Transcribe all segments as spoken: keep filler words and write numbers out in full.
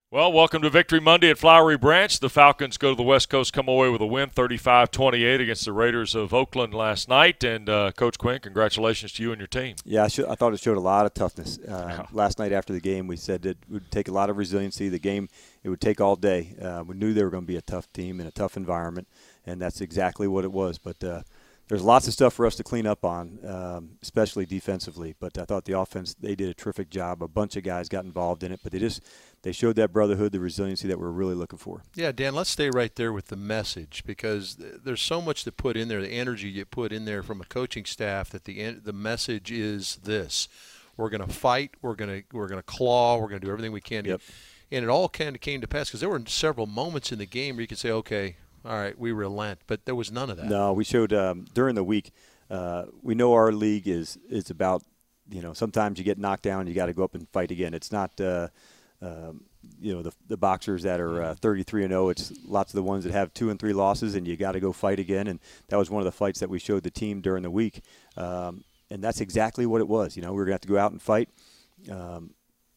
Well, welcome to Victory Monday at Flowery Branch. The Falcons go to the West Coast, come away with a win, thirty-five twenty-eight against the Raiders of Oakland last night. And, uh, Coach Quinn, congratulations to you and your team. Yeah, I, should, I thought it showed a lot of toughness. Uh, Yeah. Last night after the game, we said it would take a lot of resiliency. The game, it would take all day. Uh, we knew they were going to be a tough team in a tough environment, and that's exactly what it was. But uh, there's lots of stuff for us to clean up on, um, especially defensively. But I thought the offense, they did a terrific job. A bunch of guys got involved in it, but they just they showed that brotherhood, the resiliency that we're really looking for. Yeah, Dan, let's stay right there with the message, because there's so much to put in there, the energy you put in there from a coaching staff, that the the message is this: we're going to fight, we're going to we're going to claw, we're going to do everything we can. To Yep. And it all kind of came to pass, because there were several moments in the game where you could say, okay, all right, we relent, but there was none of that. No, we showed um, during the week. Uh, we know our league is is about, you know, sometimes you get knocked down, you got to go up and fight again. It's not, uh, um, you know, the the boxers that are uh, thirty-three and oh. It's lots of the ones that have two and three losses, and you got to go fight again. And that was one of the fights that we showed the team during the week, um, and that's exactly what it was. You know, we were going to have to go out and fight. Um,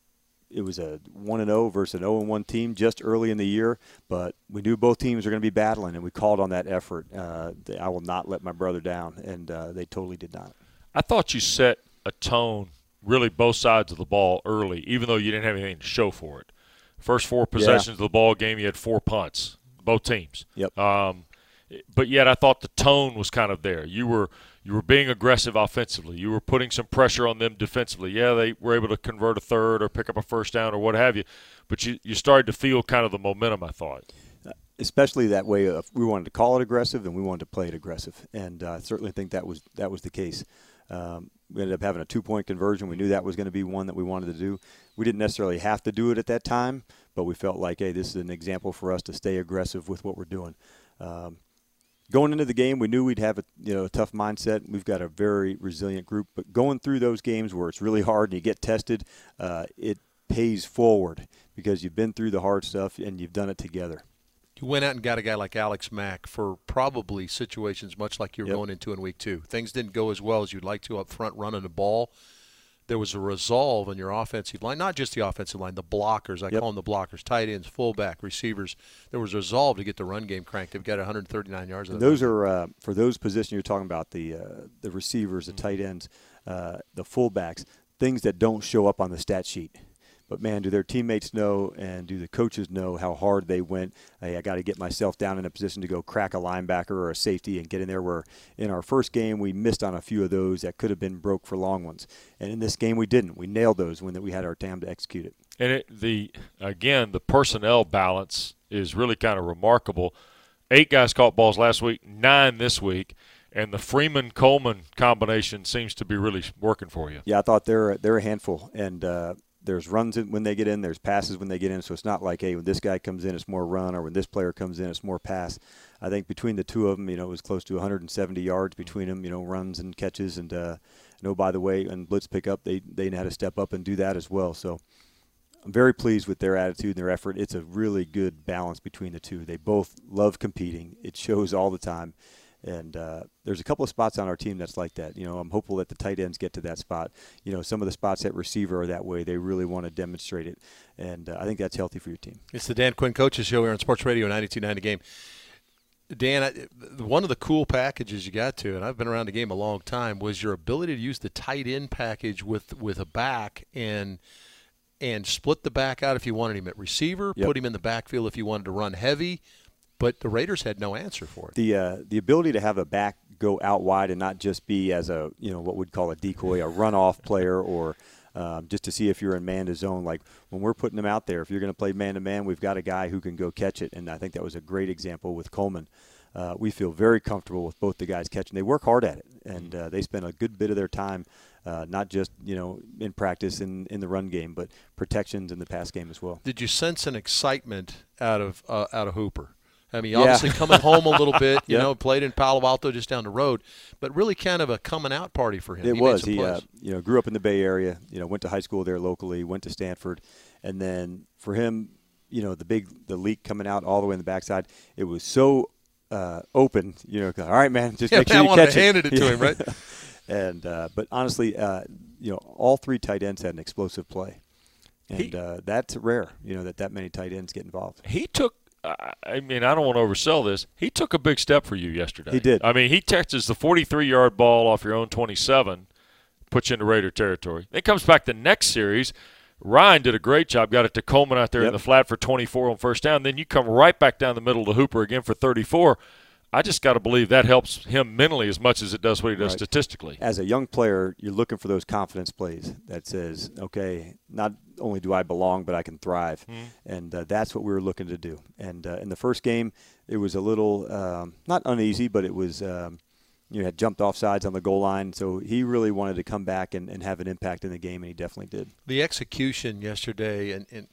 It was a one and oh versus an oh and one team just early in the year, but we knew both teams were going to be battling, and we called on that effort. Uh, I will not let my brother down, and uh, they totally did not. I thought you set a tone, really both sides of the ball early, even though you didn't have anything to show for it. First four possessions of the ball game, you had four punts, both teams. Yep. Um, but yet I thought the tone was kind of there. You were you were being aggressive offensively. You were putting some pressure on them defensively. Yeah, they were able to convert a third or pick up a first down or what have you, but you, you started to feel kind of the momentum, I thought. Especially that way of we wanted to call it aggressive and we wanted to play it aggressive, and uh, I certainly think that was that was the case. Um, we ended up having a two-point conversion. We knew that was going to be one that we wanted to do. We didn't necessarily have to do it at that time, but we felt like, hey, this is an example for us to stay aggressive with what we're doing. Um, going into the game, we knew we'd have a you know a tough mindset. We've got a very resilient group, but going through those games where it's really hard and you get tested, uh, it pays forward because you've been through the hard stuff and you've done it together. You went out and got a guy like Alex Mack for probably situations much like you were Yep. going into in week two. Things didn't go as well as you'd like to up front running the ball. There was a resolve on your offensive line, not just the offensive line, the blockers. I Yep. call them the blockers, tight ends, fullback, receivers. There was resolve to get the run game cranked. They've got one hundred thirty-nine yards. And those are uh, for those positions you're talking about, the uh, the receivers, the tight ends, uh, the fullbacks, things that don't show up on the stat sheet. But, man, do their teammates know and do the coaches know how hard they went? Hey, I got to get myself down in a position to go crack a linebacker or a safety and get in there, where in our first game we missed on a few of those that could have been broke for long ones. And in this game we didn't. We nailed those when we had our time to execute it. And it, the again, the personnel balance is really kind of remarkable. Eight guys caught balls last week, nine this week, and the Freeman-Coleman combination seems to be really working for you. Yeah, I thought they're, they're a handful. And uh, there's runs in when they get in, there's passes when they get in, so it's not like, hey, when this guy comes in, it's more run, or when this player comes in, it's more pass. I think between the two of them, you know, it was close to one hundred seventy yards between them, you know, runs and catches. And, uh, and oh, by the way, and blitz pickup, they, they had to step up and do that as well. So I'm very pleased with their attitude and their effort. It's a really good balance between the two. They both love competing. It shows all the time. And uh, there's a couple of spots on our team that's like that. You know, I'm hopeful that the tight ends get to that spot. You know, some of the spots at receiver are that way. They really want to demonstrate it. And uh, I think that's healthy for your team. It's the Dan Quinn Coaches Show here on Sports Radio ninety-two point nine The Game. Dan, I, one of the cool packages you got to, and I've been around the game a long time, was your ability to use the tight end package with with a back and and split the back out if you wanted him at receiver, Yep. put him in the backfield if you wanted to run heavy. But the Raiders had no answer for it. The uh, the ability to have a back go out wide and not just be as a, you know, what we'd call a decoy, a runoff player, or um, just to see if you're in man to zone. Like when we're putting them out there, if you're going to play man to man, we've got a guy who can go catch it. And I think that was a great example with Coleman. Uh, we feel very comfortable with both the guys catching. They work hard at it, and uh, they spend a good bit of their time, uh, not just, you know, in practice in, in the run game, but protections in the pass game as well. Did you sense an excitement out of uh, out of Hooper? I mean, Yeah. obviously coming home a little bit, you Yep. know, played in Palo Alto just down the road, but really kind of a coming out party for him. It he was. Made some He, uh, plays. you know, grew up in the Bay Area. You know, went to high school there locally. Went to Stanford, and then for him, you know, the big the leak coming out all the way in the backside. It was so uh, open. You know, all right, man, just Yeah, make sure man, I you wanted catch to it. handed it to him, right? and uh, but honestly, uh, you know, all three tight ends had an explosive play. And He, uh, that's rare, you know, that that many tight ends get involved. he took uh, – I mean, I don't want to oversell this. He took a big step for you yesterday. He did. I mean, he catches the forty-three-yard ball off your own twenty-seven, puts you into Raider territory. Then comes back the next series. Ryan did a great job, got it to Coleman out there yep. in the flat for twenty-four on first down. Then you come right back down the middle to Hooper again for thirty-four. I just got to believe that helps him mentally as much as it does what he does right. statistically. As a young player, you're looking for those confidence plays that says, okay, not only do I belong, but I can thrive. Mm. And uh, that's what we were looking to do. And uh, in the first game, it was a little, um, not uneasy, but it was, um, you know, had jumped off sides on the goal line. So he really wanted to come back and, and have an impact in the game, and he definitely did. The execution yesterday, and, and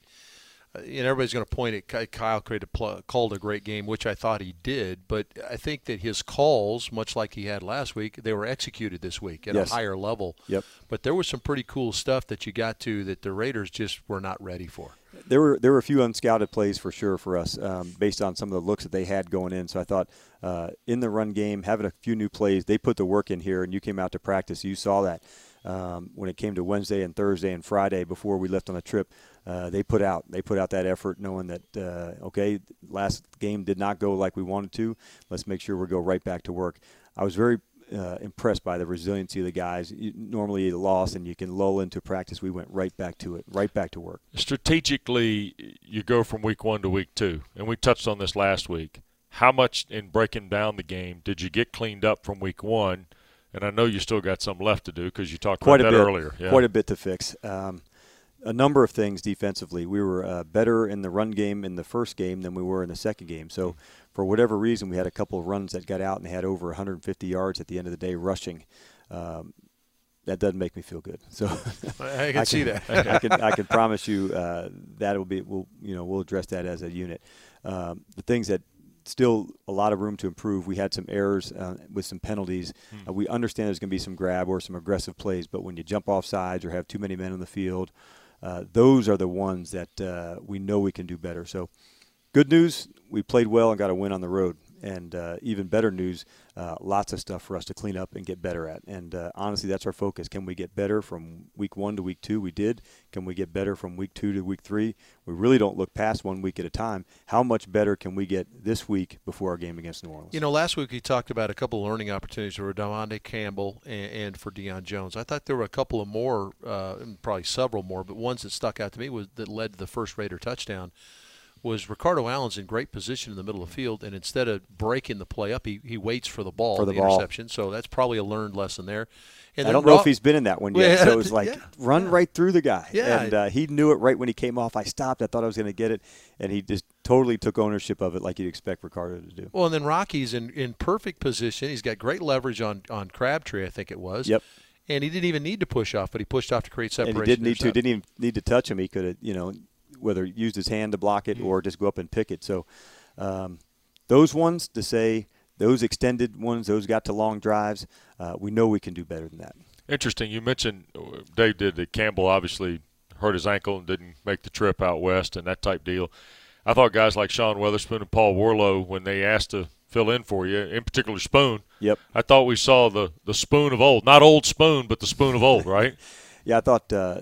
and everybody's going to point at Kyle created, called a great game, which I thought he did. But I think that his calls, much like he had last week, they were executed this week at yes. a higher level. Yep. But there was some pretty cool stuff that you got to that the Raiders just were not ready for. There were there were a few unscouted plays for sure for us um, based on some of the looks that they had going in. So I thought uh, in the run game, having a few new plays, they put the work in here, and you came out to practice. You saw that um, when it came to Wednesday and Thursday and Friday before we left on the trip. Uh, they put out they put out that effort, knowing that uh, okay, last game did not go like we wanted to. Let's make sure we go right back to work. I was very uh, impressed by the resiliency of the guys. You, normally you lost and you can lull into practice. We went right back to it, right back to work. Strategically, you go from week one to week two, and we touched on this last week. How much in breaking down the game did you get cleaned up from week one? And I know you still got some left to do because you talked Quite about a that bit, earlier. Yeah. Quite a bit to fix. Um, A number of things defensively. We were uh, better in the run game in the first game than we were in the second game. So for whatever reason, we had a couple of runs that got out and they had over one hundred fifty yards at the end of the day rushing. Um, that doesn't make me feel good. So I can, I can see that. I can I can promise you uh, that will be we'll you know we'll address that as a unit. Um, the things that still a lot of room to improve. We had some errors uh, with some penalties. Mm. Uh, we understand there's going to be some grab or some aggressive plays, but when you jump off sides or have too many men on the field. Uh, those are the ones that uh, we know we can do better. So good news, we played well and got a win on the road. And uh, even better news, uh, lots of stuff for us to clean up and get better at. And uh, honestly, that's our focus. Can we get better from week one to week two? We did. Can we get better from week two to week three? We really don't look past one week at a time. How much better can we get this week before our game against New Orleans? You know, last week we talked about a couple of learning opportunities for Devontae Campbell and, and for Deion Jones. I thought there were a couple of more, uh, probably several more, but ones that stuck out to me was that led to the first Raider touchdown. Was Ricardo Allen's in great position in the middle of the field, and instead of breaking the play up, he, he waits for the ball, for the, the ball. interception. So that's probably a learned lesson there. And I don't know if he's been in that one yet. So it was like, yeah, run yeah. right through the guy. Yeah. And uh, he knew it right when he came off. I stopped. I thought I was going to get it. And he just totally took ownership of it like you'd expect Ricardo to do. Well, and then Rocky's in, in perfect position. He's got great leverage on, on Crabtree, I think it was. Yep. And he didn't even need to push off, but he pushed off to create separation. And he didn't need to. Didn't even need to touch him. He could have, you know, whether used his hand to block it mm-hmm. or just go up and pick it. So um, those ones to say, those extended ones, those got to long drives, uh, we know we can do better than that. Interesting. You mentioned Dave did that Campbell obviously hurt his ankle and didn't make the trip out west and that type deal. I thought guys like Sean Weatherspoon and Paul Warlow, when they asked to fill in for you, in particular Spoon, yep. I thought we saw the, the Spoon of old. Not old Spoon, but the Spoon of old, right? Yeah, I thought uh,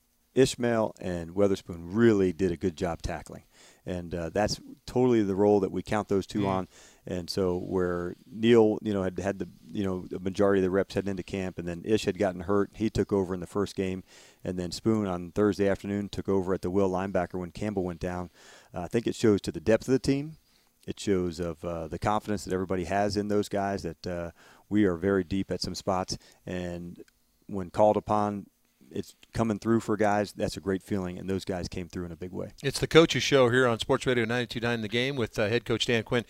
Ishmael and Weatherspoon really did a good job tackling. And uh, that's totally the role that we count those two mm. on. And so where Neil, you know, had had the, you know, the majority of the reps heading into camp, and then Ish had gotten hurt. He took over in the first game. And then Spoon on Thursday afternoon took over at the will linebacker when Campbell went down. Uh, I think it shows to the depth of the team. It shows of uh, the confidence that everybody has in those guys, that uh, we are very deep at some spots. And when called upon, it's coming through for guys. That's a great feeling, and those guys came through in a big way. It's the Coaches Show here on Sports Radio ninety-two point nine The Game with uh, head coach Dan Quinn.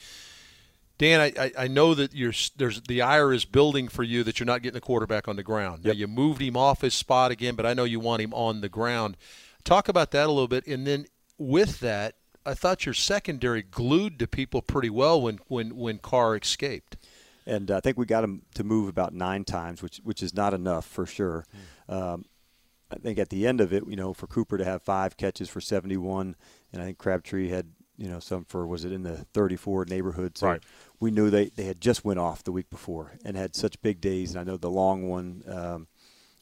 Dan, I, I, I know that you're, there's the ire is building for you that you're not getting the quarterback on the ground. Yep. Now, you moved him off his spot again, but I know you want him on the ground. Talk about that a little bit, and then with that, I thought your secondary glued to people pretty well when, when, when Carr escaped. And I think we got him to move about nine times, which which is not enough for sure. Mm. Um, I think at the end of it, you know, for Cooper to have five catches for seventy-one, and I think Crabtree had, you know, some for, was it in the thirty-four neighborhood? So right. We knew they, they had just went off the week before and had such big days. And I know the long one, um,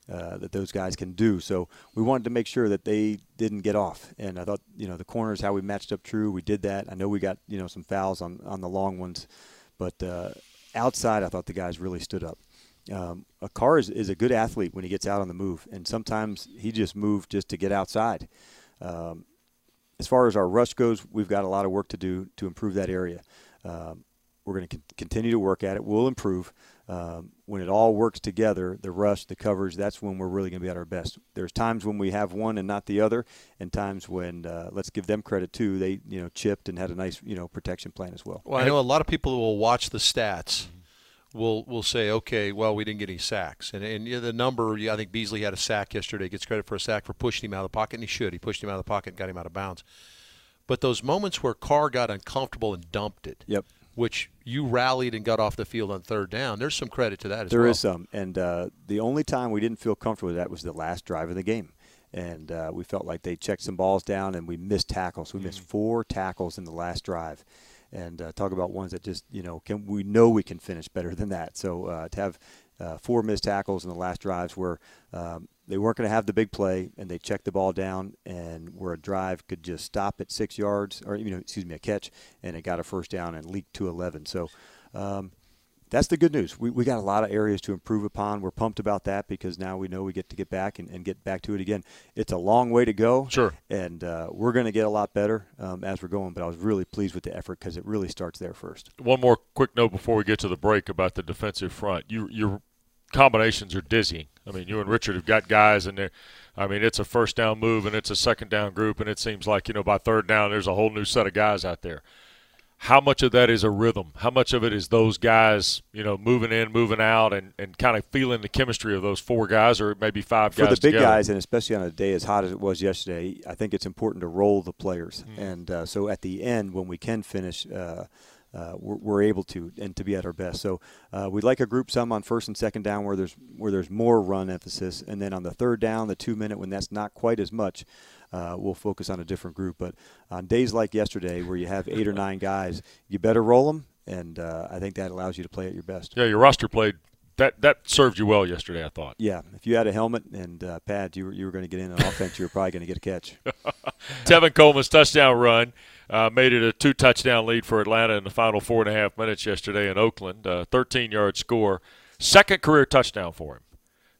uh, that those guys can do. So we wanted to make sure that they didn't get off. And I thought, you know, the corners, how we matched up true, we did that. I know we got, you know, some fouls on, on the long ones. But uh, outside, I thought the guys really stood up. Um, a Carr is, is a good athlete when he gets out on the move. And sometimes he just moved just to get outside. Um, as far as our rush goes, we've got a lot of work to do to improve that area. Um, we're going to con- continue to work at it. We'll improve. Um, when it all works together, the rush, the coverage, that's when we're really going to be at our best. There's times when we have one and not the other, and times when, uh, let's give them credit too, they, you know, chipped and had a nice, you know, protection plan as well. Well, I know a lot of people who will watch the stats will will say, okay, well, we didn't get any sacks. And, and you know, the number, I think Beasley had a sack yesterday, gets credit for a sack for pushing him out of the pocket, and he should. He pushed him out of the pocket and got him out of bounds. But those moments where Carr got uncomfortable and dumped it, yep. which you rallied and got off the field on third down, there's some credit to that as there well. There is some. And uh, the only time we didn't feel comfortable with that was the last drive of the game. And uh, we felt like they checked some balls down and we missed tackles. We mm-hmm. missed four tackles in the last drive. And uh, talk about ones that just, you know, can we know we can finish better than that. So uh, to have uh, four missed tackles in the last drives where um, they weren't going to have the big play and they checked the ball down and where a drive could just stop at six yards or, you know, excuse me, a catch, and it got a first down and leaked to eleven. So um, that's the good news. We we got a lot of areas to improve upon. We're pumped about that because now we know we get to get back and, and get back to it again. It's a long way to go. Sure. And uh, we're going to get a lot better um, as we're going, but I was really pleased with the effort because it really starts there first. One more quick note before we get to the break about the defensive front. You, your combinations are dizzying. I mean, you and Richard have got guys in there. I mean, it's a first down move and it's a second down group, and it seems like, you know, by third down there's a whole new set of guys out there. How much of that is a rhythm? How much of it is those guys, you know, moving in, moving out, and, and kind of feeling the chemistry of those four guys or maybe five For guys the big together? guys, and especially on a day as hot as it was yesterday, I think it's important to roll the players. Mm. And uh, so at the end, when we can finish, uh, uh, we're, we're able to and to be at our best. So uh, we'd like to group some on first and second down where there's where there's more run emphasis. And then on the third down, the two-minute, when that's not quite as much, Uh, we'll focus on a different group. But on days like yesterday where you have eight or nine guys, you better roll them, and uh, I think that allows you to play at your best. Yeah, your roster played that. That served you well yesterday, I thought. Yeah, if you had a helmet and uh, pads, you were, you were going to get in on offense. You were probably going to get a catch. Tevin Coleman's touchdown run uh, made it a two-touchdown lead for Atlanta in the final four and a half minutes yesterday in Oakland. Uh, thirteen-yard score. Second career touchdown for him.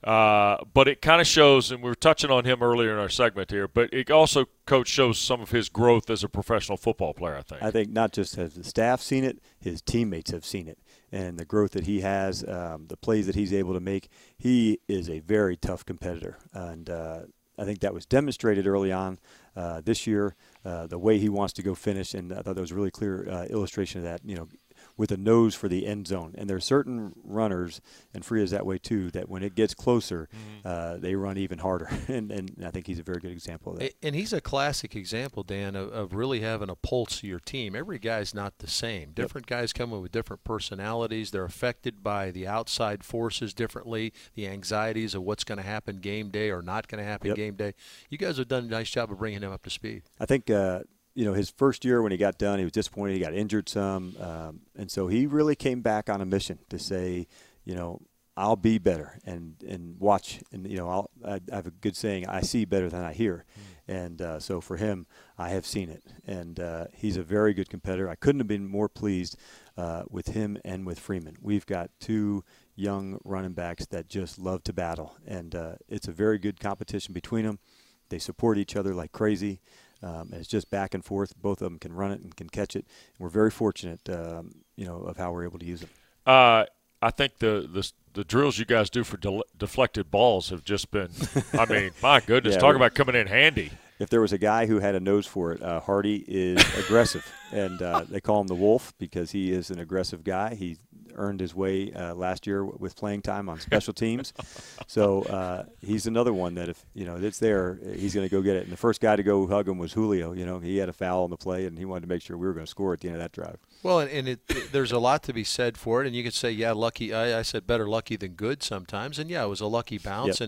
Uh, but it kind of shows, and we were touching on him earlier in our segment here, but it also, Coach, shows some of his growth as a professional football player, I think. I think not just has the staff seen it, his teammates have seen it. And the growth that he has, um, the plays that he's able to make, he is a very tough competitor. And uh, I think that was demonstrated early on uh, this year, uh, the way he wants to go finish. And I thought that was a really clear uh, illustration of that, you know, with a nose for the end zone. And there are certain runners, and Freya's that way too, that when it gets closer, mm-hmm. uh, they run even harder. and, and I think he's a very good example of that. And he's a classic example, Dan, of, of really having a pulse to your team. Every guy's not the same. Different yep. guys come in with different personalities. They're affected by the outside forces differently, the anxieties of what's going to happen game day or not going to happen yep. game day. You guys have done a nice job of bringing him up to speed. I think uh, – you know, his first year when he got done, he was disappointed. He got injured some. Um, and so he really came back on a mission to say, you know, I'll be better and, and watch. And, you know, I'll, I, I have a good saying, I see better than I hear. Mm. And uh, so for him, I have seen it. And uh, he's a very good competitor. I couldn't have been more pleased uh, with him and with Freeman. We've got two young running backs that just love to battle. And uh, it's a very good competition between them. They support each other like crazy. Um, it's just back and forth. Both of them can run it and can catch it. And we're very fortunate, um, you know, of how we're able to use them. Uh, I think the, the the drills you guys do for de- deflected balls have just been, I mean, my goodness, yeah, talk about coming in handy. If there was a guy who had a nose for it, uh, Hardy is aggressive. And uh, they call him the Wolf because he is an aggressive guy. He earned his way uh, last year with playing time on special teams. So uh, he's another one that if, you know, it's there, he's going to go get it. And the first guy to go hug him was Julio. You know, he had a foul on the play, and he wanted to make sure we were going to score at the end of that drive. Well, and, and it, it, there's a lot to be said for it. And you could say, yeah, lucky. I, I said better lucky than good sometimes. And, yeah, it was a lucky bounce. Yep. And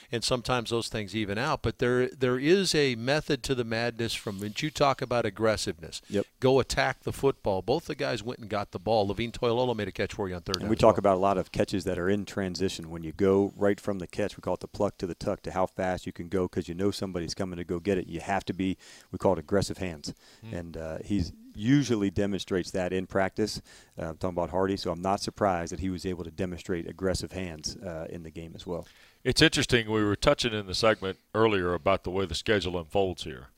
and sometimes those things even out. But there there is a method to the madness from when you talk about aggressiveness. Yep. Go attack the football. Both the guys went and got the ball. Levine Toilolo made a catch for you on third and down. we talk well. about a lot of catches that are in transition. When you go right from the catch, we call it the pluck to the tuck, to how fast you can go because you know somebody's coming to go get it. You have to be, we call it aggressive hands. Mm. And uh, he's usually demonstrates that in practice. Uh, I'm talking about Hardy, so I'm not surprised that he was able to demonstrate aggressive hands uh, in the game as well. It's interesting. We were touching in the segment earlier about the way the schedule unfolds here.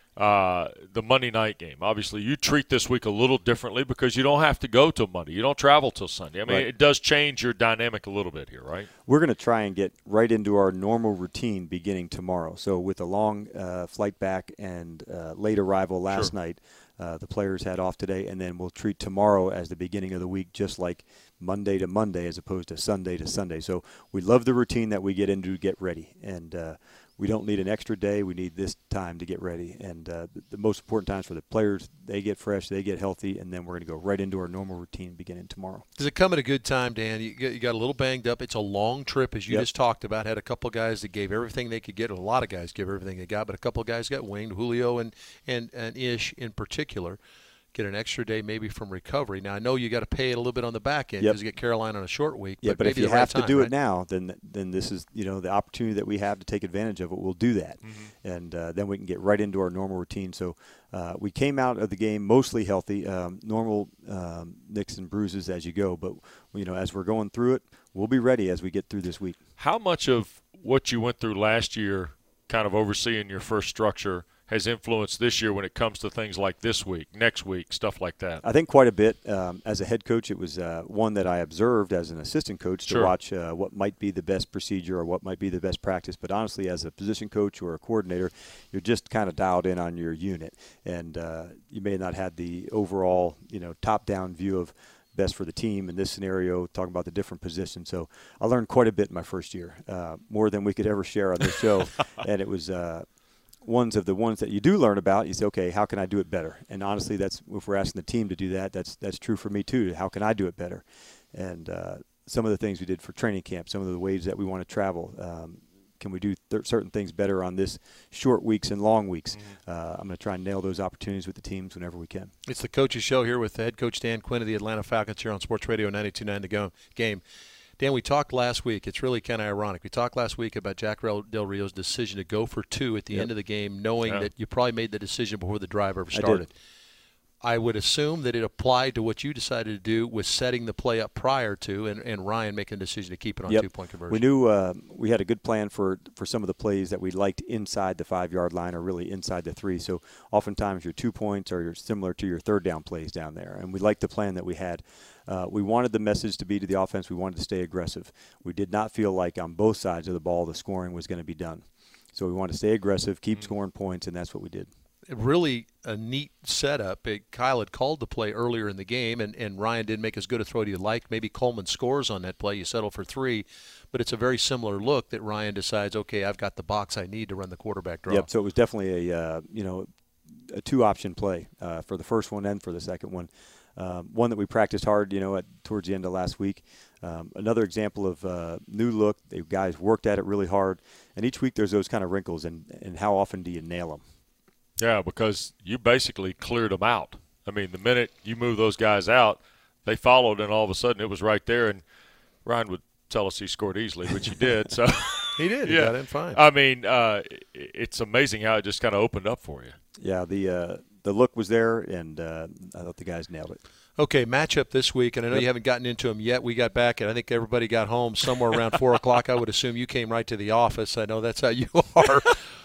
Uh, the Monday night game. Obviously, you treat this week a little differently because you don't have to go till Monday. You don't travel till Sunday. I mean, right. It does change your dynamic a little bit here, right? We're going to try and get right into our normal routine beginning tomorrow. So with a long uh, flight back and uh, late arrival last sure. night, uh, the players had off today, and then we'll treat tomorrow as the beginning of the week, just like Monday to Monday as opposed to Sunday to Sunday. So we love the routine that we get into to get ready. And uh, we don't need an extra day. We need this time to get ready. And uh, the most important times for the players, they get fresh, they get healthy, and then we're going to go right into our normal routine beginning tomorrow. Does it come at a good time, Dan? You got, you got a little banged up. It's a long trip, as you yep. just talked about. Had a couple of guys that gave everything they could get. A lot of guys gave everything they got, but a couple of guys got winged, Julio and, and, and Ish in particular. Get an extra day maybe from recovery. Now, I know you got to pay it a little bit on the back end because yep. you get Carolina on a short week. Yeah, but, but maybe if you the right have time, to do right? it now, then then this is, you know, the opportunity that we have to take advantage of it. We'll do that, mm-hmm. and uh, then we can get right into our normal routine. So uh, we came out of the game mostly healthy, um, normal um, nicks and bruises as you go. But, you know, as we're going through it, we'll be ready as we get through this week. How much of what you went through last year, kind of overseeing your first structure, has influenced this year when it comes to things like this week, next week, stuff like that? I think quite a bit. Um, as a head coach, it was uh, one that I observed as an assistant coach to sure. watch uh, what might be the best procedure or what might be the best practice. But honestly, as a position coach or a coordinator, you're just kind of dialed in on your unit. And uh, you may not have the overall, you know, top-down view of best for the team in this scenario, talking about the different positions. So I learned quite a bit in my first year, uh, more than we could ever share on this show. And it was uh, – ones of the ones that you do learn about, you say, okay, how can I do it better? And honestly, that's if we're asking the team to do that, that's that's true for me too. How can I do it better? And uh, some of the things we did for training camp, some of the ways that we want to travel. Um, can we do th- certain things better on this short weeks and long weeks? Mm-hmm. Uh, I'm going to try and nail those opportunities with the teams whenever we can. It's the Coaches Show here with head coach Dan Quinn of the Atlanta Falcons here on Sports Radio ninety-two point nine The Go- Game. Dan, we talked last week. It's really kind of ironic. We talked last week about Jack Del Rio's decision to go for two at the yep. end of the game, knowing yeah. that you probably made the decision before the drive ever started. I, I would assume that it applied to what you decided to do with setting the play up prior to and, and Ryan making a decision to keep it on yep. two-point conversion. We knew uh, we had a good plan for, for some of the plays that we liked inside the five-yard line or really inside the three. So oftentimes your two points are similar to your third down plays down there. And we liked the plan that we had. Uh, we wanted the message to be to the offense, we wanted to stay aggressive. We did not feel like on both sides of the ball the scoring was going to be done. So we wanted to stay aggressive, keep mm-hmm. scoring points, and that's what we did. Really a neat setup. It, Kyle had called the play earlier in the game, and, and Ryan didn't make as good a throw as you'd like. Maybe Coleman scores on that play. You settle for three. But it's a very similar look that Ryan decides, okay, I've got the box I need to run the quarterback draw. Yep, so it was definitely a, uh, you know, a two-option play uh, for the first one and for the second one. Um, one that we practiced hard, you know, at, towards the end of last week. Um, another example of uh, new look. The guys worked at it really hard. And each week there's those kind of wrinkles, and, and how often do you nail them? Yeah, because you basically cleared them out. I mean, the minute you move those guys out, they followed, and all of a sudden it was right there. And Ryan would tell us he scored easily, which he did. So he did. He yeah. got in fine. I mean, uh, it's amazing how it just kind of opened up for you. Yeah, the uh, the look was there, and uh, I thought the guys nailed it. Okay, matchup this week, and I know yep. you haven't gotten into them yet. We got back, and I think everybody got home somewhere around four o'clock. I would assume you came right to the office. I know that's how you are.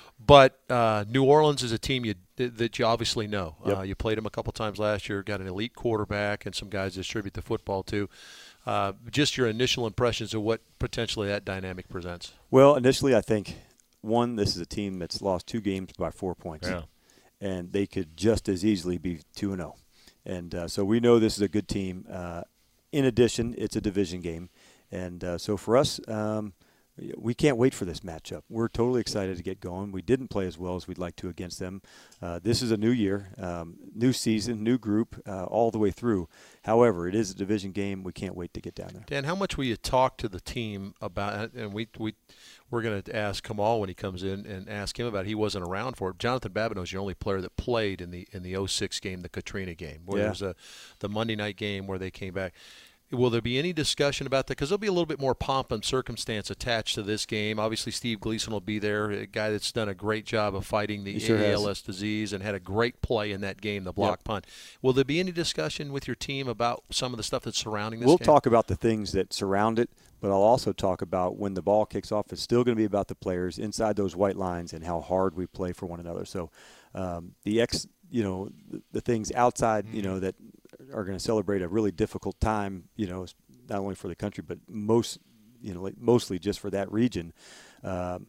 But uh, New Orleans is a team you that you obviously know. Yep. Uh, you played them a couple times last year, got an elite quarterback, and some guys distribute the football too. Uh, just your initial impressions of what potentially that dynamic presents. Well, initially I think, one, this is a team that's lost two games by four points. Yeah. And they could just as easily be two and oh. And uh, so we know this is a good team. Uh, in addition, it's a division game. And uh, so for us, um, we can't wait for this matchup. We're totally excited to get going. We didn't play as well as we'd like to against them. Uh, this is a new year, um, new season, new group, uh, all the way through. However, it is a division game. We can't wait to get down there. Dan, how much will you talk to the team about, and we, we, we're going to ask Kamal when he comes in and ask him about it. He wasn't around for it. Jonathan Babineau is the only player that played in the in the oh six game, the Katrina game, where yeah. there was a, the Monday night game where they came back. Will there be any discussion about that? Because there'll be a little bit more pomp and circumstance attached to this game. Obviously, Steve Gleason will be there, a guy that's done a great job of fighting the sure A L S has. disease and had a great play in that game, the block Yep. punt. Will there be any discussion with your team about some of the stuff that's surrounding this We'll game? talk about the things that surround it, but I'll also talk about when the ball kicks off, it's still going to be about the players inside those white lines and how hard we play for one another. So um, the ex, you know, the, the things outside, you know, that are going to celebrate a really difficult time, you know, not only for the country, but most, you know, like mostly just for that region. Um,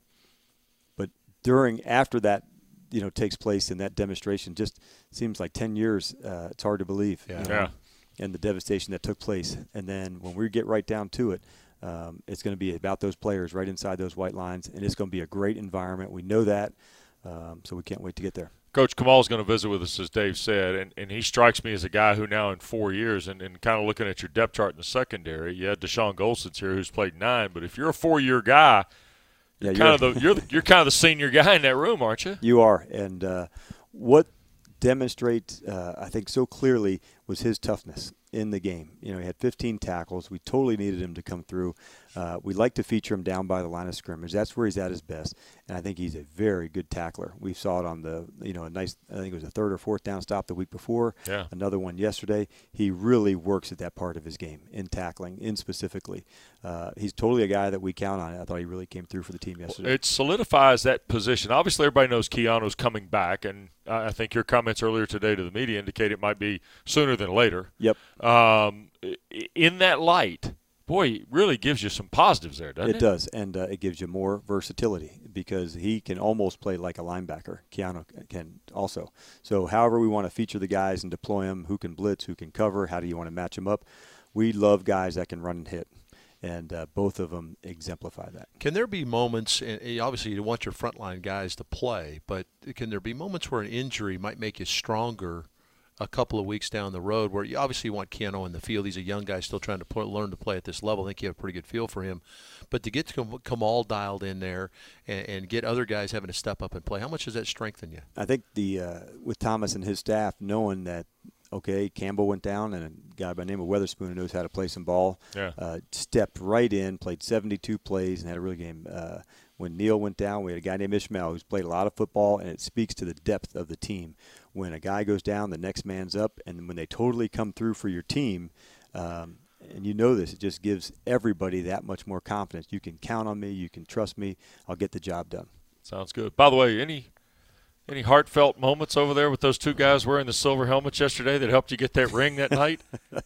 but during, after that, you know, takes place in that demonstration, just seems like ten years. Uh, it's hard to believe. Yeah. You know, Yeah. and the devastation that took place. And then when we get right down to it, um, it's going to be about those players right inside those white lines, and it's going to be a great environment. We know that, um, so we can't wait to get there. Coach Kamal is going to visit with us, as Dave said, and, and he strikes me as a guy who now in four years, and, and kind of looking at your depth chart in the secondary, you had Deshaun Golson's here who's played nine, but if you're a four-year guy, Yeah, you're you're- kind of the you're the, you're kind of the senior guy in that room, aren't you? You are, and uh, what demonstrates, uh, I think, so clearly was his toughness in the game. You know, he had fifteen tackles. We totally needed him to come through. Uh, we like to feature him down by the line of scrimmage. That's where he's at his best, and I think he's a very good tackler. We saw it on the, you know, a nice, I think it was a third or fourth down stop the week before. Yeah. Another one yesterday. He really works at that part of his game in tackling, in specifically. Uh, he's totally a guy that we count on. I thought he really came through for the team yesterday. It solidifies that position. Obviously, everybody knows Keanu's coming back, and I think your comments earlier today to the media indicate it might be sooner than later. Yep. Um, in that light, boy, it really gives you some positives there, doesn't it? It does, and uh, it gives you more versatility because he can almost play like a linebacker. Keanu can also. So however we want to feature the guys and deploy them, who can blitz, who can cover, how do you want to match them up? We love guys that can run and hit, and uh, both of them exemplify that. Can there be moments, and obviously you want your frontline guys to play, but can there be moments where an injury might make you stronger a couple of weeks down the road, where you obviously want Keanu in the field? He's a young guy still trying to put, learn to play at this level. I think you have a pretty good feel for him. But to get to Kamal dialed in there and, and get other guys having to step up and play, how much does that strengthen you? I think the uh, with Thomas and his staff knowing that, okay, Campbell went down, and a guy by the name of Weatherspoon who knows how to play some ball, Yeah. uh, stepped right in, played seventy-two plays, and had a real game. Uh, when Neal went down, we had a guy named Ishmael who's played a lot of football, and it speaks to the depth of the team. When a guy goes down, the next man's up, and when they totally come through for your team, um, and you know this, it just gives everybody that much more confidence. You can count on me. You can trust me. I'll get the job done. Sounds good. By the way, any any heartfelt moments over there with those two guys wearing the silver helmets yesterday that helped you get that ring that night?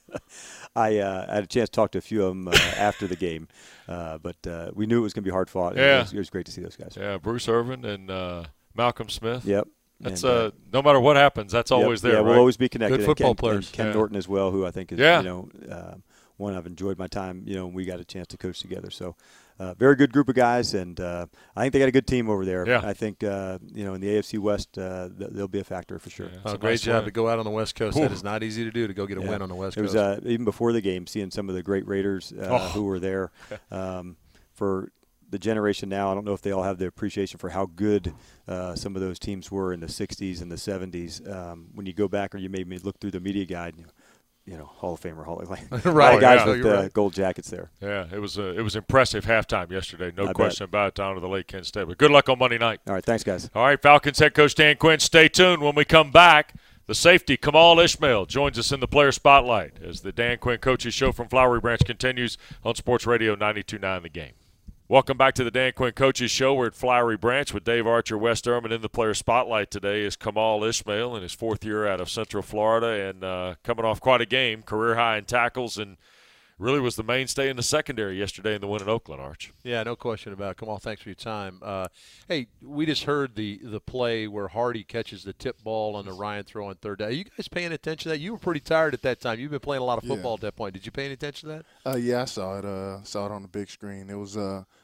I, uh, I had a chance to talk to a few of them uh, after the game, uh, but uh, we knew it was going to be hard fought. Yeah. It was, it was great to see those guys. Yeah, Bruce Irvin and uh, Malcolm Smith. Yep. That's And, uh, no matter what happens, that's yep, always there. Yeah, right? we'll always be connected. Good And football Ken, players. and Ken Yeah. Norton as well, who I think is, Yeah. you know, uh, one I've enjoyed my time. You know, we got a chance to coach together. So, uh, very good group of guys, and uh, I think they got a good team over there. Yeah. I think uh, you know, in the A F C West, uh, th- they'll be a factor for sure. Yeah. Uh, It's a great nice job win. to go out on the West Coast. Whew. That is not easy to do, to go get a Yeah. win on the West It Coast. was uh, even before the game, seeing some of the great Raiders uh, Oh. who were there. Um, for the generation now, I don't know if they all have the appreciation for how good uh, some of those teams were in the sixties and the seventies. Um, when you go back, or you maybe look through the media guide, you know, you know Hall of Famer, Hall of like, Right, a lot of guys yeah. with You're uh, right. gold jackets there. Yeah, it was a, it was impressive halftime yesterday. No I question about it down to the Lake Kent State. But good luck on Monday night. All right, thanks, guys. All right, Falcons head coach Dan Quinn, stay tuned. When we come back, the safety, Kamal Ishmael, joins us in the player spotlight as the Dan Quinn Coaches Show from Flowery Branch continues on Sports Radio ninety-two point nine The Game. Welcome back to the Dan Quinn Coaches Show. We're at Flowery Branch with Dave Archer, West Erman. In the player spotlight today is Kamal Ishmael in his fourth year out of Central Florida, and uh, coming off quite a game, career high in tackles, and really was the mainstay in the secondary yesterday in the win in Oakland, Arch. Yeah, no question about it. Kamal, thanks for your time. Uh, hey, we just heard the the play where Hardy catches the tip ball on the Ryan throw on third down. Are you guys paying attention to that? You were pretty tired at that time. You've been playing a lot of football Yeah. at that point. Did you pay any attention to that? Uh, yeah, I saw it. Uh, saw it on the big screen. It was uh,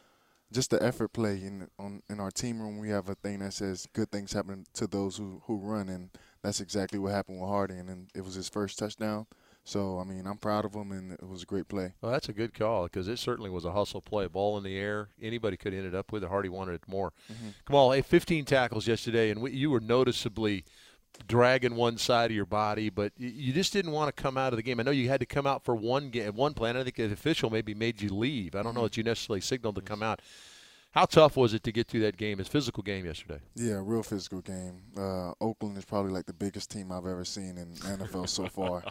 just the effort play in on in our team room. We have a thing that says good things happen to those who, who run, and that's exactly what happened with Hardy, and it was his first touchdown. So, I mean, I'm proud of him, and it was a great play. Well, that's a good call because it certainly was a hustle play. Ball in the air. Anybody could have ended up with it. Hardy wanted it more. Mm-hmm. Kamal, hey, fifteen tackles yesterday, and we, you were noticeably dragging one side of your body, but you just didn't want to come out of the game. I know you had to come out for one game, one play, and I think the official maybe made you leave. I don't know that you necessarily signaled to come out. How tough was it to get through that game? It's a physical game yesterday. Yeah, real physical game. Uh, Oakland is probably like the biggest team I've ever seen in the N F L so far.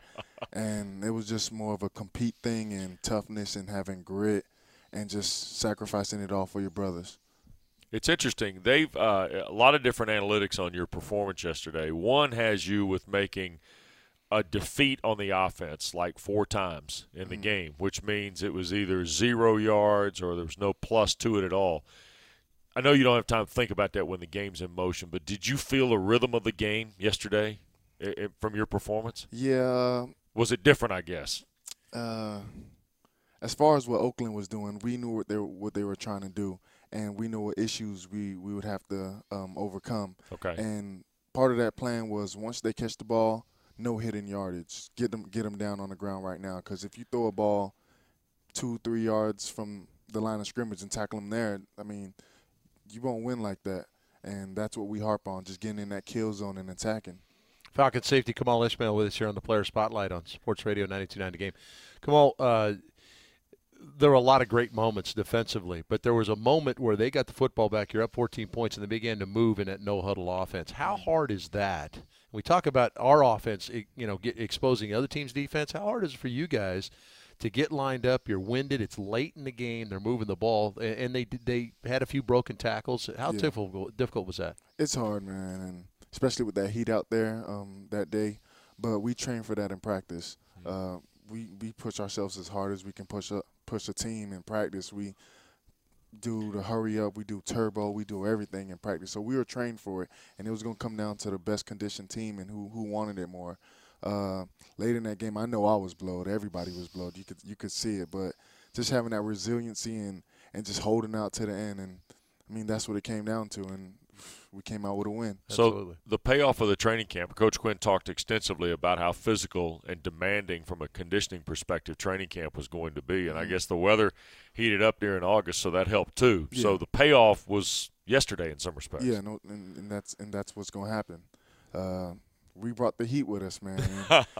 And it was just more of a compete thing and toughness and having grit and just sacrificing it all for your brothers. It's interesting. They've uh, a lot of different analytics on your performance yesterday. One has you with making a defeat on the offense like four times in the mm-hmm. game, which means it was either zero yards or there was no plus to it at all. I know you don't have time to think about that when the game's in motion, but did you feel the rhythm of the game yesterday it, it, from your performance? Yeah. Was it different, I guess? Uh, as far as what Oakland was doing, we knew what they were, what they were trying to do, and we knew what issues we, we would have to um, overcome. Okay. And part of that plan was once they catch the ball, no hidden yardage. Get them, get them down on the ground right now. Because if you throw a ball two, three yards from the line of scrimmage and tackle them there, I mean, you won't win like that. And that's what we harp on, just getting in that kill zone and attacking. Falcons safety Kamal Ishmael with us here on the Player Spotlight on Sports Radio ninety-two point nine The Game. Kamal, uh, there were a lot of great moments defensively, but there was a moment where they got the football back. You're up fourteen points, and they began to move in that no-huddle offense. How hard is that? We talk about our offense, you know, get, exposing other teams' defense. How hard is it for you guys to get lined up? You're winded. It's late in the game. They're moving the ball, and they they had a few broken tackles. How yeah. difficult difficult was that? It's hard, man, and especially with that heat out there um, that day. But we train for that in practice. Uh, we we push ourselves as hard as we can push up, push a team in practice. We do the hurry up, we do turbo, we do everything in practice. So we were trained for it, and it was going to come down to the best conditioned team and who who wanted it more. Uh, late in that game, I know I was blowed. Everybody was blowed. You could you could see it, but just having that resiliency and, and just holding out to the end, and I mean that's what it came down to, and we came out with a win. So Absolutely. The payoff of the training camp, Coach Quinn talked extensively about how physical and demanding from a conditioning perspective training camp was going to be, and mm-hmm. I guess the weather heated up during August, so that helped too. Yeah. So the payoff was yesterday in some respects. Yeah, no, and, and that's and that's what's going to happen. Uh, we brought the heat with us, man,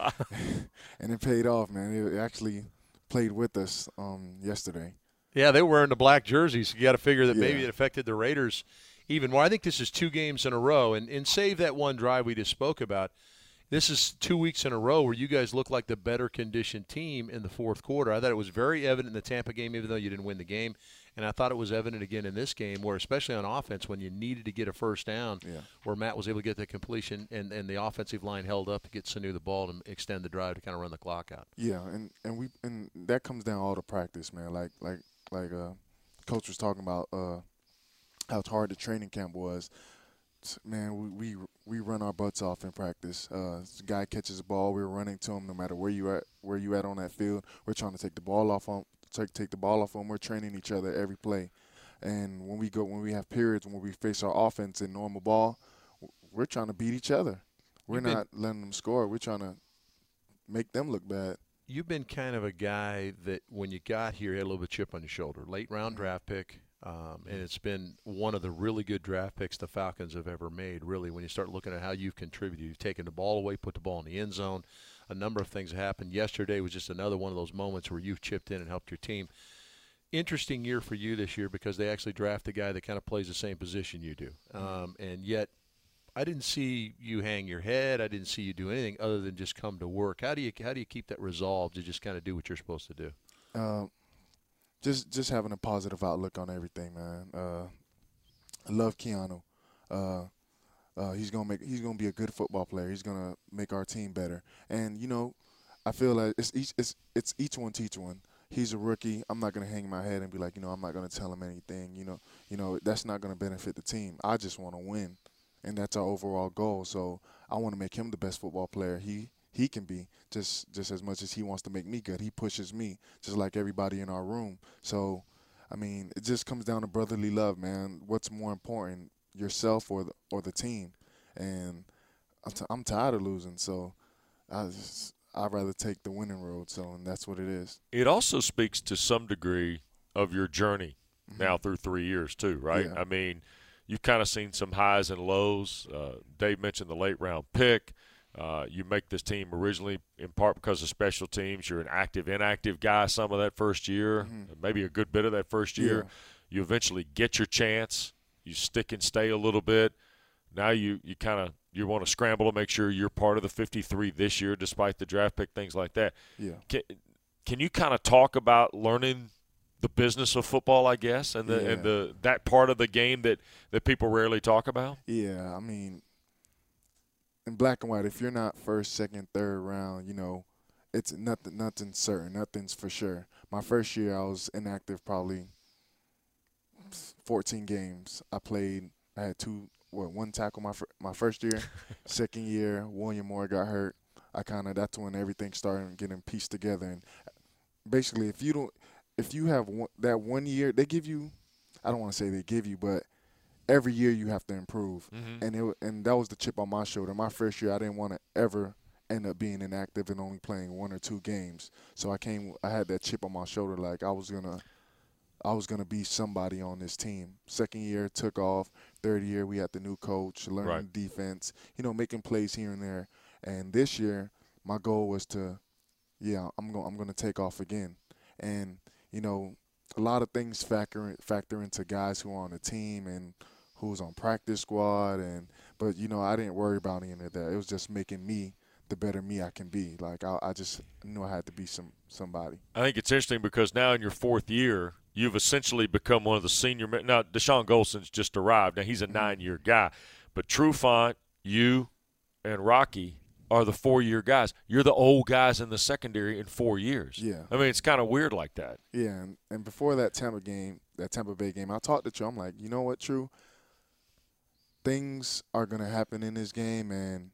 and it paid off, man. It actually played with us um, yesterday. Yeah, they were wearing the black jerseys. You got to figure that yeah. maybe it affected the Raiders even more. I think this is two games in a row, and, and save that one drive we just spoke about. This is two weeks in a row where you guys look like the better conditioned team in the fourth quarter. I thought it was very evident in the Tampa game, even though you didn't win the game, and I thought it was evident again in this game where, especially on offense, when you needed to get a first down, yeah. where Matt was able to get the completion and, and the offensive line held up to get Sanu the ball and extend the drive to kind of run the clock out. Yeah, and, and we and that comes down all to practice, man. Like like like uh, Coach was talking about uh, how hard the training camp was. Man, we, we we run our butts off in practice. Uh, the guy catches a ball, we're running to him no matter where you at where you at on that field. We're trying to take the ball off on take take the ball off on. We're training each other every play. And when we go when we have periods when we face our offense in normal ball, we're trying to beat each other. We're You've not been, letting them score. We're trying to make them look bad. You've been kind of a guy that when you got here, you had a little bit of chip on your shoulder. Late round draft pick. Um, and it's been one of the really good draft picks the Falcons have ever made, really, when you start looking at how you've contributed. You've taken the ball away, put the ball in the end zone. A number of things happened. Yesterday was just another one of those moments where you've chipped in and helped your team. Interesting year for you this year because they actually draft a guy that kind of plays the same position you do. Um, and yet I didn't see you hang your head. I didn't see you do anything other than just come to work. How do you how do you keep that resolve to just kind of do what you're supposed to do? Uh, Just just having a positive outlook on everything, man. Uh, I love Keanu. Uh, uh, he's gonna make he's gonna be a good football player. He's gonna make our team better. And you know, I feel like it's each it's it's each one teach one. He's a rookie. I'm not gonna hang my head and be like, you know, I'm not gonna tell him anything. You know, you know that's not gonna benefit the team. I just want to win, and that's our overall goal. So I want to make him the best football player he. He can be just just as much as he wants to make me good. He pushes me just like everybody in our room. So I mean, it just comes down to brotherly love, man. What's more important, yourself or the, or the team? And I'm, t- I'm tired of losing, so I just, I'd rather take the winning road. So, and that's what it is. It also speaks to some degree of your journey Mm-hmm. now through three years too, right? Yeah. I mean, you've kind of seen some highs and lows. Uh, Dave mentioned the late round pick. Uh, you make this team originally in part because of special teams. You're an active, inactive guy some of that first year, Mm-hmm. maybe a good bit of that first year. Yeah. You eventually get your chance. You stick and stay a little bit. Now you, you kind of you want to scramble to make sure you're part of the fifty-three this year despite the draft pick, things like that. Yeah. Can, can you kind of talk about learning the business of football, I guess, and the Yeah. and the that part of the game that, that people rarely talk about? Yeah, I mean, in black and white, if you're not first, second, third round, you know, it's nothing, nothing's certain, nothing's for sure. My first year, I was inactive probably fourteen games. I played. I had two, what, one tackle my fir- my first year. Second year, William Moore got hurt. I kind of that's when everything started getting pieced together. And basically, if you don't, if you have one, that one year, they give you. I don't want to say they give you, but every year you have to improve, Mm-hmm. and it and that was the chip on my shoulder. My first year, I didn't want to ever end up being inactive and only playing one or two games. So I came, I had that chip on my shoulder, like I was gonna, I was gonna be somebody on this team. Second year took off. Third year we had the new coach, learning Right. defense, you know, making plays here and there. And this year, my goal was to, yeah, I'm going, I'm gonna take off again, and you know. A lot of things factor factor into guys who are on the team and who's on practice squad, and but you know I didn't worry about any of that. It was just making me the better me I can be. Like I, I just knew I had to be some somebody. I think it's interesting because now in your fourth year, you've essentially become one of the senior men. Now, Deshaun Golson's just arrived. Now, he's a nine-year guy. But Trufant, you, and Rocky are the four-year guys. You're the old guys in the secondary in four years. Yeah. I mean, it's kind of weird like that. Yeah, and, and before that Tampa game, that Tampa Bay game, I talked to True. I'm like, you know what, True? Things are gonna happen in this game, and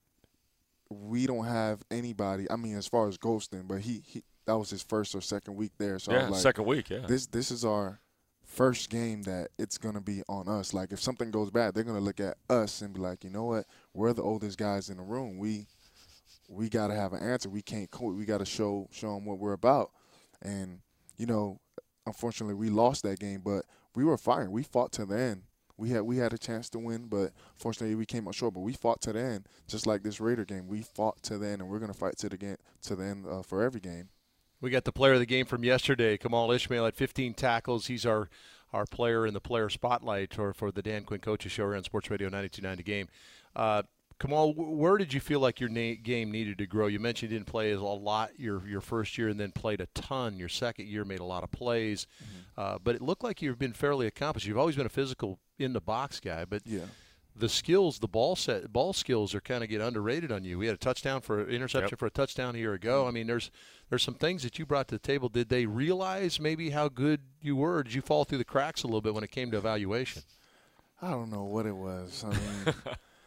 we don't have anybody. I mean, as far as Golston, but he, he that was his first or second week there. So I yeah, was like, second week, yeah. This this is our first game that it's gonna be on us. Like if something goes bad, they're gonna look at us and be like, you know what? We're the oldest guys in the room. We we gotta have an answer. We can't. We gotta show show them what we're about. And you know, unfortunately, we lost that game, but we were fighting. We fought to the end. We had we had a chance to win, but fortunately we came up short. But we fought to the end, just like this Raider game. We fought to the end, and we're gonna fight to the game to the end uh, for every game. We got the player of the game from yesterday, Kamal Ishmael, at fifteen tackles. He's our our player in the player spotlight or for the Dan Quinn Coaches Show here on Sports Radio ninety-two point nine The Game. Uh, Kamal, where did you feel like your na- game needed to grow? You mentioned you didn't play a lot your your first year and then played a ton. Your second year made a lot of plays. Mm-hmm. Uh, but it looked like you've been fairly accomplished. You've always been a physical in-the-box guy, but yeah. the skills, the ball set, ball skills are kind of get underrated on you. We had a touchdown for interception Yep. for a touchdown a year ago. I mean, there's there's some things that you brought to the table. Did they realize maybe how good you were? Did you fall through the cracks a little bit when it came to evaluation? I don't know what it was. I mean,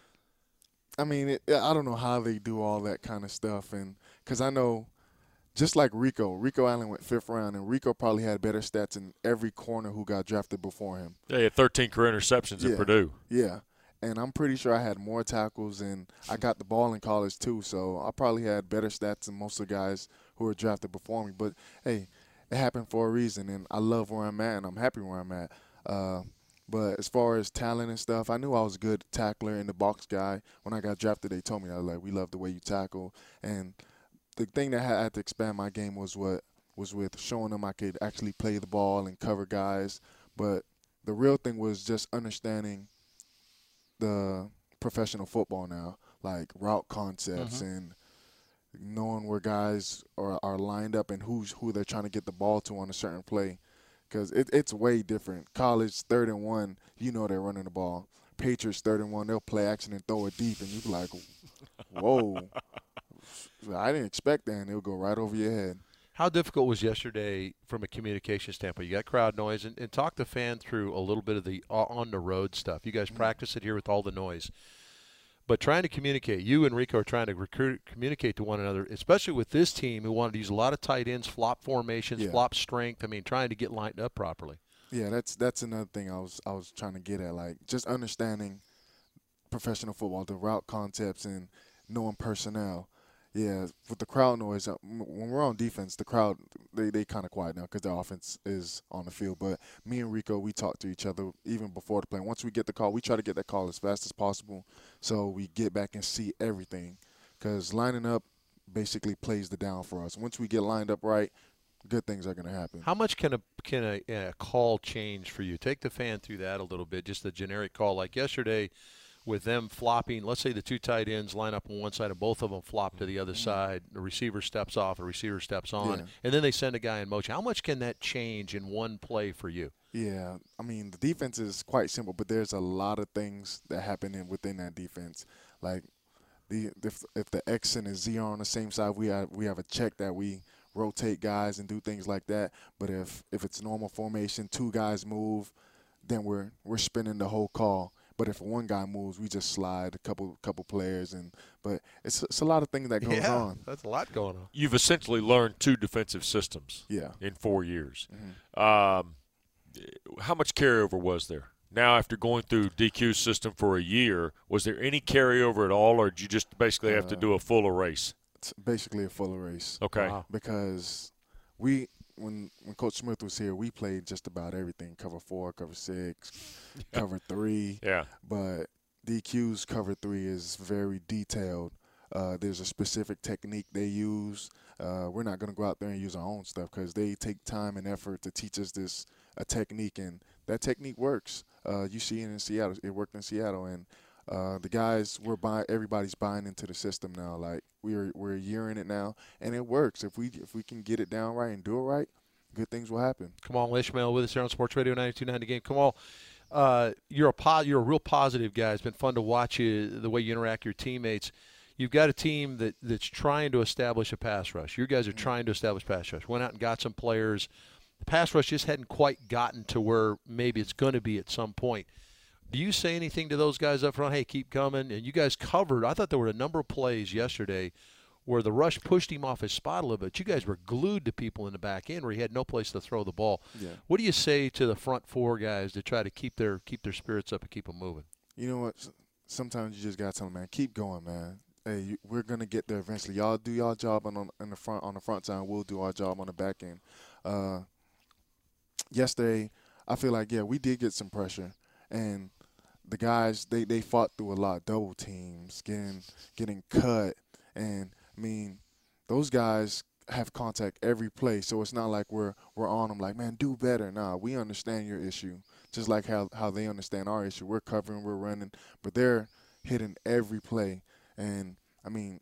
I mean, it, I don't know how they do all that kind of stuff, and because I know, just like Rico, Rico Allen went fifth round, and Rico probably had better stats than every corner who got drafted before him. Yeah, he had thirteen career interceptions Yeah. at Purdue. Yeah, and I'm pretty sure I had more tackles, and I got the ball in college too, so I probably had better stats than most of the guys who were drafted before me. But hey, it happened for a reason, and I love where I'm at, and I'm happy where I'm at. Uh, But as far as talent and stuff, I knew I was a good tackler and the box guy. When I got drafted, they told me, I was like, we love the way you tackle. And the thing that I had to expand my game was what was with showing them I could actually play the ball and cover guys. But the real thing was just understanding the professional football now, like route concepts Mm-hmm. and knowing where guys are, are lined up and who's who they're trying to get the ball to on a certain play. Because it, it's way different. College, third and one, you know they're running the ball. Patriots, third and one, they'll play action and throw it deep, and you be like, whoa. I didn't expect that, and it'll go right over your head. How difficult was yesterday from a communication standpoint? You got crowd noise, and, and talk the fan through a little bit of the on-the-road stuff. You guys practice it here with all the noise. But trying to communicate, you and Rico are trying to recruit, communicate to one another, especially with this team who wanted to use a lot of tight ends, flop formations, Yeah. flop strength. I mean, trying to get lined up properly. Yeah, that's that's another thing I was I was trying to get at. Like just understanding professional football, the route concepts, and knowing personnel. Yeah, with the crowd noise, uh, m- when we're on defense, the crowd, they, they kind of quiet now because the offense is on the field. But me and Rico, we talk to each other even before the play. Once we get the call, we try to get that call as fast as possible so we get back and see everything, because lining up basically plays the down for us. Once we get lined up right, good things are going to happen. How much can a can a, a call change for you? Take the fan through that a little bit, just the generic call. Like yesterday with them flopping, let's say the two tight ends line up on one side and both of them flop to the other mm-hmm. side. The receiver steps off, the receiver steps on, yeah. and then they send a guy in motion. How much can that change in one play for you? Yeah, I mean, the defense is quite simple, but there's a lot of things that happen in, within that defense. Like the if, if the X and the Z are on the same side, we have, we have a check that we rotate guys and do things like that. But if, if it's normal formation, two guys move, then we're we're spinning the whole call. But if one guy moves, we just slide a couple couple players, and but it's it's a lot of things that goes yeah, on. That's a lot going on. You've essentially learned two defensive systems. Yeah. In four years. Mm-hmm. Um, how much carryover was there? Now, after going through D Q's system for a year, was there any carryover at all, or did you just basically have uh, to do a full erase? It's basically a full erase. Okay. Wow. Because we. When when Coach Smith was here, we played just about everything: cover four, cover six, cover three. Yeah. But D Q's cover three is very detailed. Uh, there's a specific technique they use. Uh, we're not going to go out there and use our own stuff because they take time and effort to teach us this a technique, and that technique works. Uh, you see it in Seattle. It worked in Seattle, and uh, the guys we're buying. Everybody's buying into the system now. Like we're we're a year in it now, and it works. If we if we can get it down right and do it right, good things will happen. Kamal Ishmael with us here on Sports Radio ninety-two point nine The Game. Kamal, uh, you're a po- you're a real positive guy. It's been fun to watch you, the way you interact with your teammates. You've got a team that, that's trying to establish a pass rush. You guys are trying to establish pass rush. Went out and got some players. The pass rush just hadn't quite gotten to where maybe it's going to be at some point. Do you say anything to those guys up front? Hey, keep coming. And you guys covered. I thought there were a number of plays yesterday where the rush pushed him off his spot a little bit. You guys were glued to people in the back end where he had no place to throw the ball. Yeah. What do you say to the front four guys to try to keep their keep their spirits up and keep them moving? You know what? Sometimes you just got to tell them, man, keep going, man. Hey, you, we're gonna get there eventually. Y'all do y'all job on, on in the front on the front side. We'll do our job on the back end. Uh, yesterday, I feel like yeah, we did get some pressure, and the guys they, they fought through a lot, double teams, getting getting cut, and I mean those guys have contact every play, so it's not like we're we're on them like, man, do better. Nah, we understand your issue, just like how how they understand our issue. We're covering, we're running, but they're hitting every play. And I mean,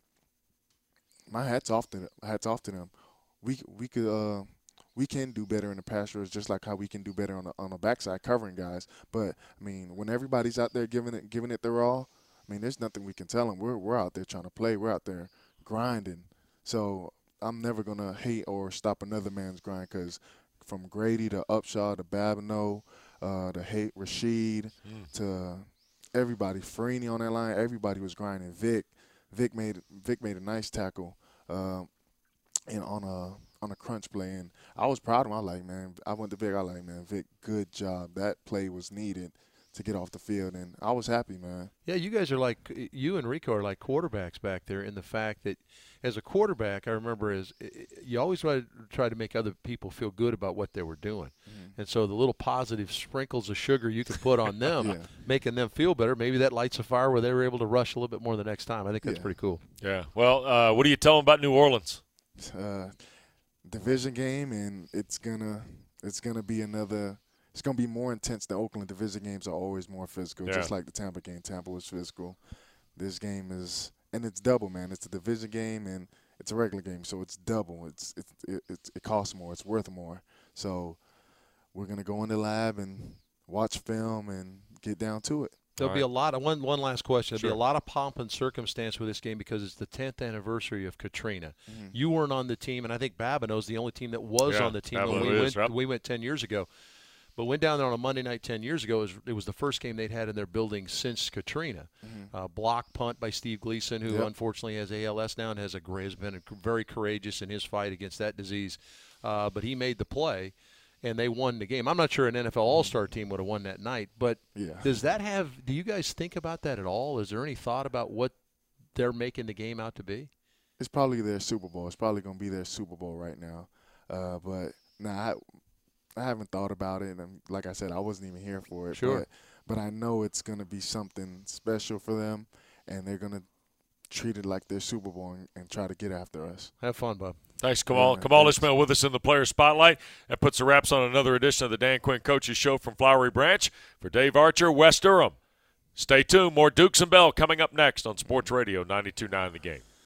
my hats off to them, hats off to them. We we could uh we can do better in the pass rush, just like how we can do better on the on the backside covering guys. But I mean, when everybody's out there giving it giving it their all, I mean, there's nothing we can tell them. We're we're out there trying to play. We're out there grinding. So I'm never gonna hate or stop another man's grind, because from Grady to Upshaw to Babineau, uh, to hate Rashid mm. to everybody, Freeney on that line, everybody was grinding. Vic, Vic made Vic made a nice tackle, uh, and on a on a crunch play, and I was proud of him. I was like, man, I went to Vic. I was like, man, Vic, good job. That play was needed to get off the field, and I was happy, man. Yeah, you guys are like, you and Rico are like quarterbacks back there in the fact that as a quarterback, I remember as you always try to, try to make other people feel good about what they were doing. Mm-hmm. And so the little positive sprinkles of sugar you can put on them, yeah. making them feel better, maybe that lights a fire where they were able to rush a little bit more the next time. I think that's yeah. pretty cool. Yeah. Well, uh, what do you tell them about New Orleans? Uh, division game, and it's gonna it's gonna be another. It's going to be more intense than Oakland. Division games are always more physical, yeah. just like the Tampa game. Tampa was physical. This game is – and it's double, man. It's a division game and it's a regular game, so it's double. It's, it's, it, it, it costs more. It's worth more. So we're going to go in the lab and watch film and get down to it. There'll All be right. a lot of one. One last question. There'll Sure. be a lot of pomp and circumstance with this game because it's the tenth anniversary of Katrina. Mm-hmm. You weren't on the team, and I think Babineau's the only team that was yeah, on the team Babineau when we is, went. right? We went ten years ago. But went down there on a Monday night ten years ago. It was, it was the first game they'd had in their building since Katrina. Mm-hmm. Uh, block punt by Steve Gleason, who yep. unfortunately has A L S now and has, a, has been very courageous in his fight against that disease. Uh, but he made the play. and they won the game. I'm not sure an N F L All-Star team would have won that night, but Yeah. does that have – do you guys think about that at all? Is there any thought about what they're making the game out to be? It's probably their Super Bowl. It's probably going to be their Super Bowl right now. Uh, but, nah, I, I haven't thought about it. And like I said, I wasn't even here for it. Sure. But, but I know it's going to be something special for them, and they're going to treat it like their Super Bowl and, and try to get after us. Have fun, Bob. Thanks, Kamal. Yeah, Kamal thanks. Ishmael with us in the Player Spotlight. That puts the wraps on another edition of the Dan Quinn Coaches Show from Flowery Branch. For Dave Archer, Wes Durham. Stay tuned. More Dukes and Bell coming up next on Sports Radio ninety-two point nine The Game.